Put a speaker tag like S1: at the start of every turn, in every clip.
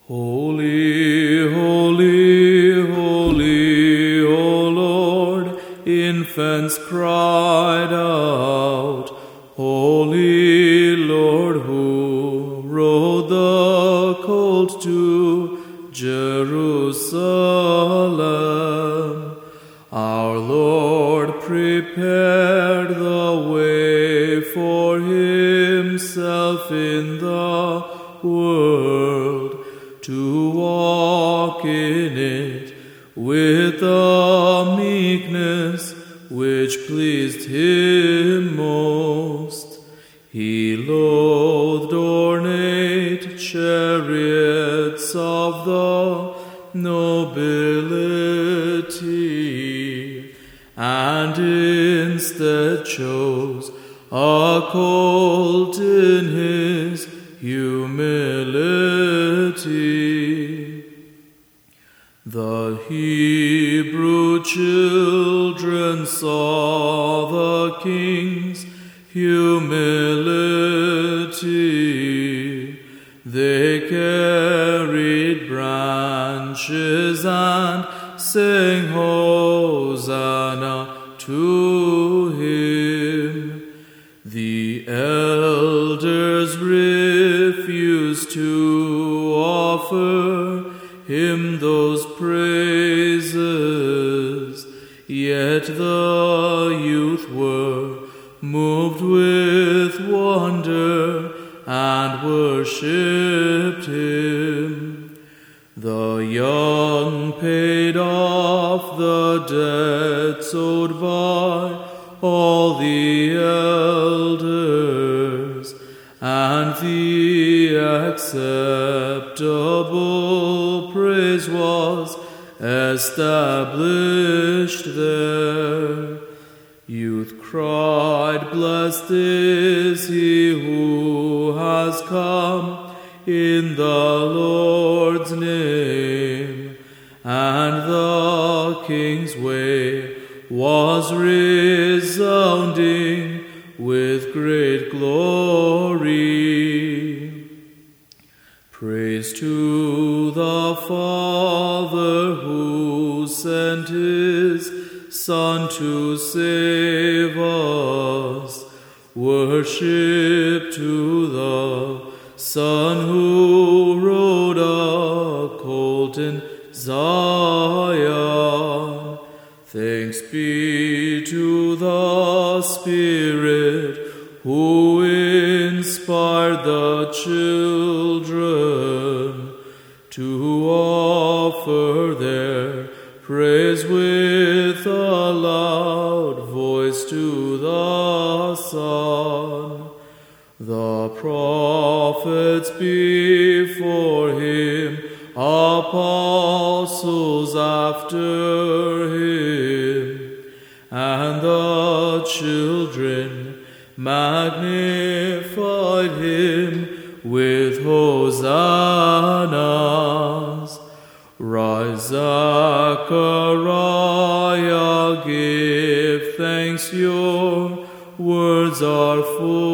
S1: Holy, holy, holy, O Lord, infants cried out. Holy Lord, who rode the colt to Jerusalem. Our Lord prepared the way for himself in the world, to walk in it with the meekness which pleased him most. He loathed ornate chariots of the nobility, and instead chose a colt in his humility. The Hebrew children saw the king's humility. They carried branches and sang Hosanna to him. The elders refused to offer him those praises, yet the youth were moved with wonder and worshipped him. The young paid off the debts owed by all the elders, and the acceptable praise was established there. Youth cried, "Blessed is he who has come in the Lord's name," and the king's way was resounding with great glory. Praise to the Father who sent his Son to save us. Worship to the Son who rode a colt in Zion. Thanks be to the Spirit who inspired the children to offer their praise with a loud voice to the Son. The prophets before him, apostles after him, and the children magnified him with hosannas. Rise, Zechariah, give thanks, your words are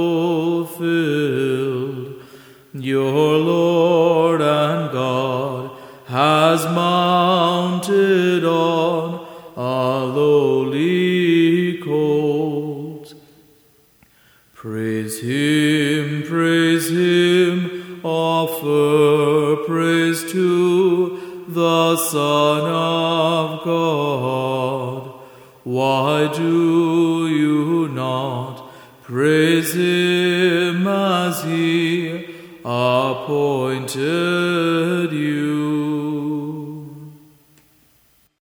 S1: fulfilled. Your Lord and God has mounted on a lowly colt. Praise him, offer praise to the Son of God. Why do you not praise him as he appointed you?